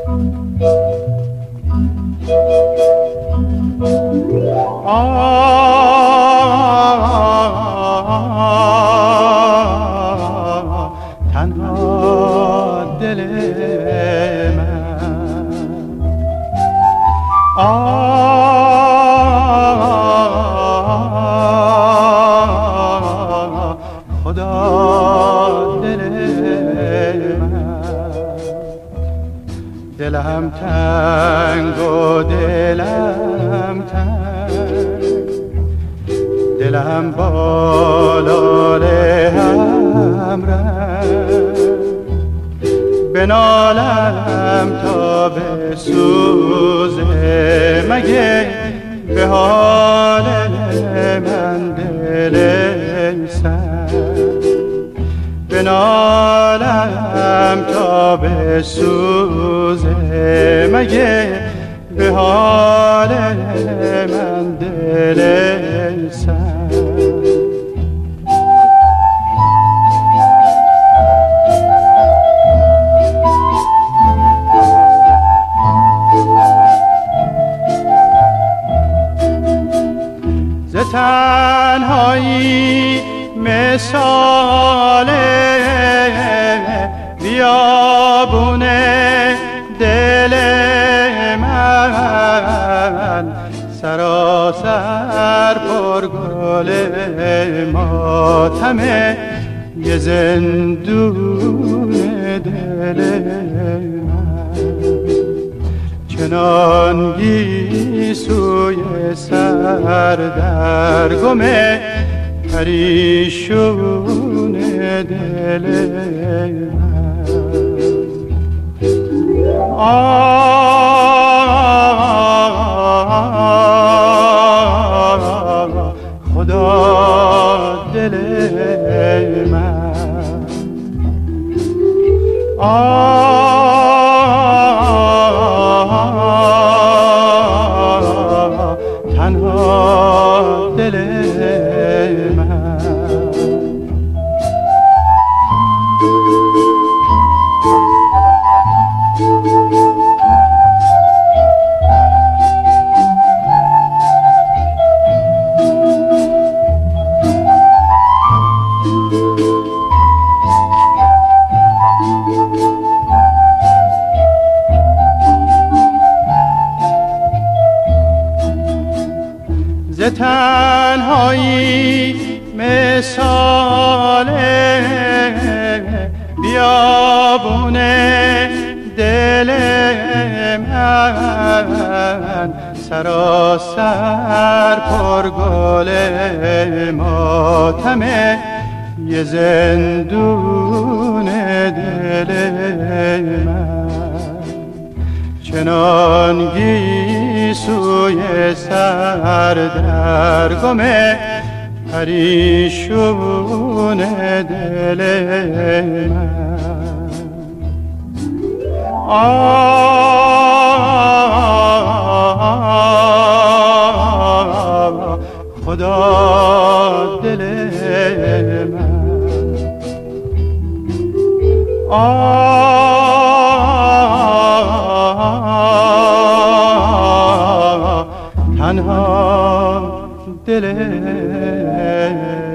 تنها دل خدا دل دلم تنگ و دلم تنگ، دلم بالال هم رنگ، بنالم تا به سوزه مگه به حال من دل سنگ، بنالم تا به سوزه مگه به حال من دل سنگ. ز تنهایی مثال بیابون دل من، سراسر پر گل ماتم یه زندون دل من، چنان گیسوی سر در گم پریشون دل من. خدا دل من، تنها دل من. ز تنهایی مثال بیابون دل من، سراسر پر گل ماتم یه زندون دل من، چنان گیسوی سر در گم پریشون دل من. خدا دل من، تنها دل